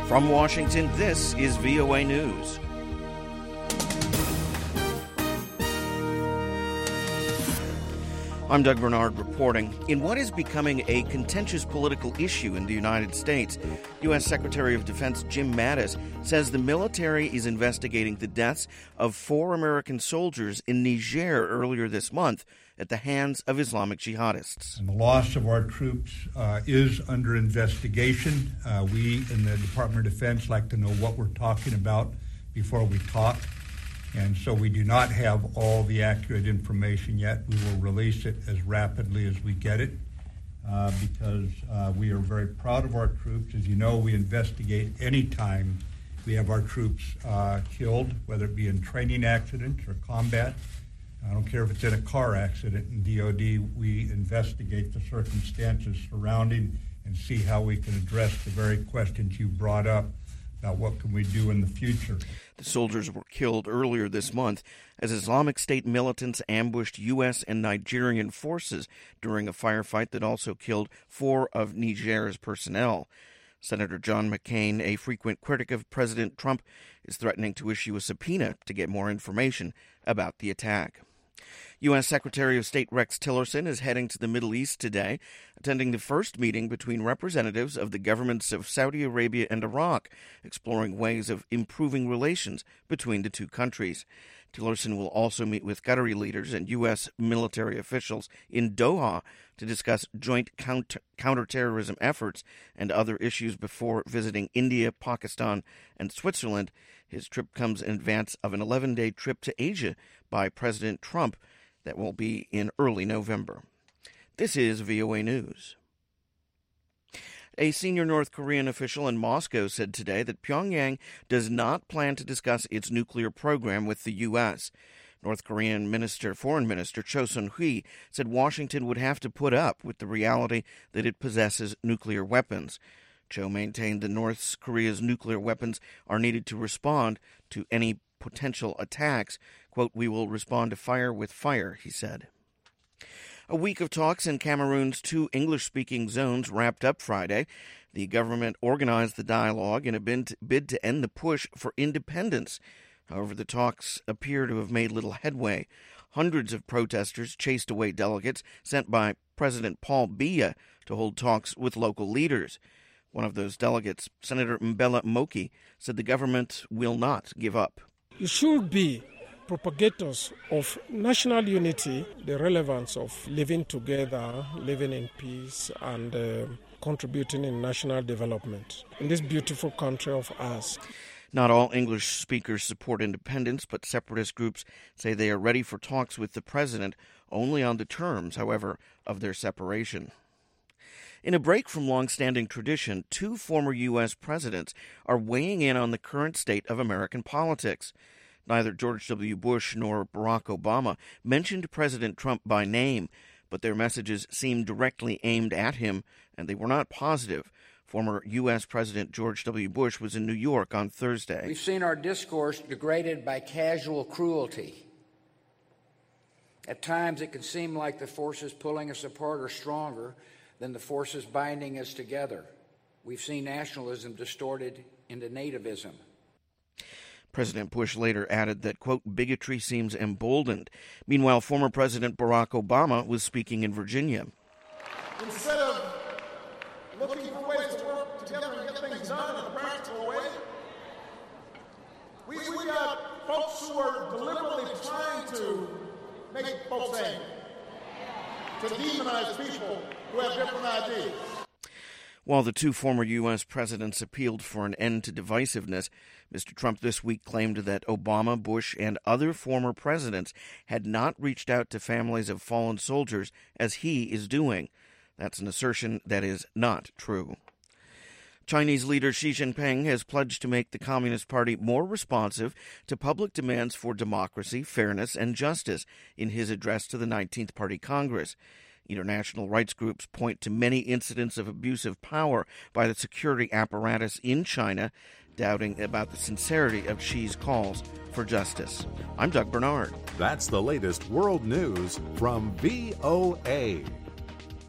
From Washington, this is VOA News. I'm Doug Bernard reporting. In what is becoming a contentious political issue in the United States, U.S. Secretary of Defense Jim Mattis says the military is investigating the deaths of 4 American soldiers in Niger earlier this month at the hands of Islamic jihadists. And the loss of our troops is under investigation. We in the Department of Defense like to know what we're talking about before we talk. And so we do not have all the accurate information yet. We will release it as rapidly as we get it because we are very proud of our troops. As you know, we investigate any time we have our troops killed, whether it be in training accidents or combat. I don't care if it's in a car accident in DOD, we investigate the circumstances surrounding and see how we can address the very questions you brought up about what can we do in the future. The soldiers were killed earlier this month as Islamic State militants ambushed U.S. and Nigerian forces during a firefight that also killed 4 of Niger's personnel. Senator John McCain, a frequent critic of President Trump, is threatening to issue a subpoena to get more information about the attack. U.S. Secretary of State Rex Tillerson is heading to the Middle East today, attending the first meeting between representatives of the governments of Saudi Arabia and Iraq, exploring ways of improving relations between the two countries. Tillerson will also meet with Qatari leaders and U.S. military officials in Doha to discuss joint counterterrorism efforts and other issues before visiting India, Pakistan, and Switzerland. His trip comes in advance of an 11-day trip to Asia by President Trump that will be in early November. This is VOA News. A senior North Korean official in Moscow said today that Pyongyang does not plan to discuss its nuclear program with the U.S. North Korean Foreign Minister Cho Sun-hui said Washington would have to put up with the reality that it possesses nuclear weapons. Cho maintained that North Korea's nuclear weapons are needed to respond to any potential attacks. Quote, "We will respond to fire with fire," he said. A week of talks in Cameroon's 2 English-speaking zones wrapped up Friday. The government organized the dialogue in a bid to end the push for independence. However, the talks appear to have made little headway. Hundreds of protesters chased away delegates sent by President Paul Biya to hold talks with local leaders. One of those delegates, Senator Mbella Moki, said the government will not give up. It should be propagators of national unity, the relevance of living together, living in peace, and contributing in national development in this beautiful country of ours. Not all English speakers support independence, but separatist groups say they are ready for talks with the president only on the terms, however, of their separation. In a break from long-standing tradition, 2 former U.S. presidents are weighing in on the current state of American politics. Neither George W. Bush nor Barack Obama mentioned President Trump by name, but their messages seemed directly aimed at him, and they were not positive. Former U.S. President George W. Bush was in New York on Thursday. We've seen our discourse degraded by casual cruelty. At times it can seem like the forces pulling us apart are stronger than the forces binding us together. We've seen nationalism distorted into nativism. President Bush later added that, quote, "bigotry seems emboldened." Meanwhile, former President Barack Obama was speaking in Virginia. Instead of looking for ways to work together and get things done in a practical way, we got folks who are deliberately trying to make folks angry, to demonize people who have different ideas. While the 2 former U.S. presidents appealed for an end to divisiveness, Mr. Trump this week claimed that Obama, Bush, and other former presidents had not reached out to families of fallen soldiers as he is doing. That's an assertion that is not true. Chinese leader Xi Jinping has pledged to make the Communist Party more responsive to public demands for democracy, fairness, and justice in his address to the 19th Party Congress. International rights groups point to many incidents of abuse of power by the security apparatus in China, doubting about the sincerity of Xi's calls for justice. I'm Doug Bernard. That's the latest world news from VOA.